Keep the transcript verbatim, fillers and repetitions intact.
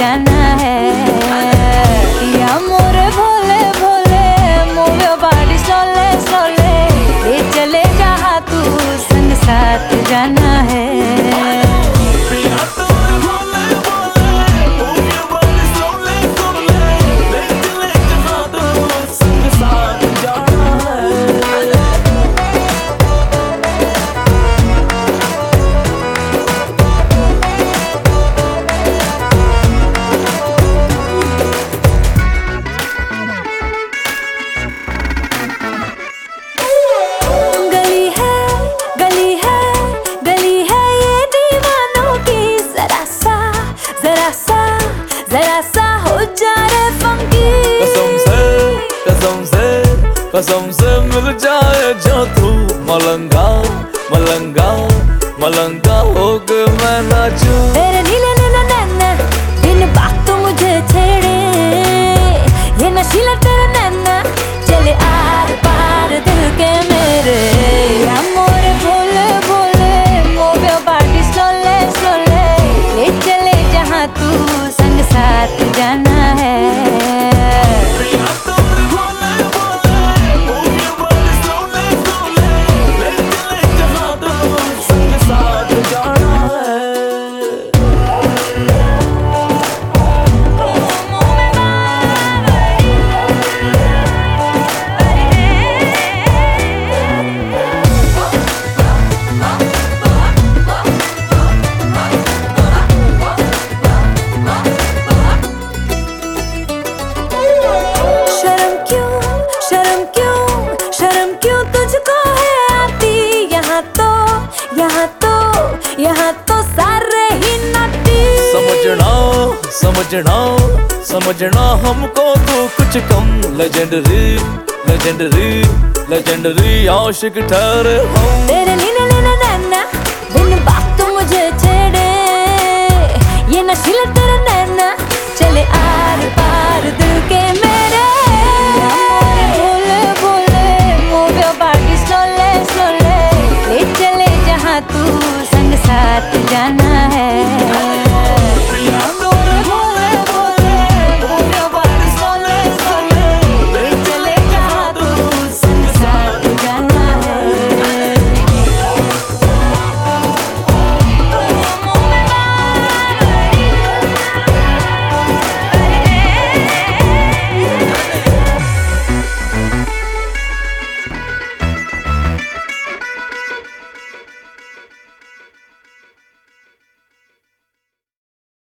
जाना है। या मोरे Bhole Bhole move your body slowly slowly, ले चले जहाँ तू संग साथ जाना है। जरा सा हो जा रे फंकी, कसम से कसम से कसम से मिल जाए जो तू मलंगा मलंगा मलंगा होके मैं नाचूं। तेरे नीले नीले नैना दिन बात तो मुझे छेड़े, ये नशीला तेरा नैना चले आर पार दिल के मेरे। या मोरे Bhole Bhole move your body slowly slowly, ले चले जहाँ तू संग साथ जाना है। यहाँ तो यहाँ तो सारे ही नाटी। समझना समझना समझना हमको तो कुछ कम लेजेंडरी लेजेंडरी लेजेंडरी आशिक ठहरे हम। तेरे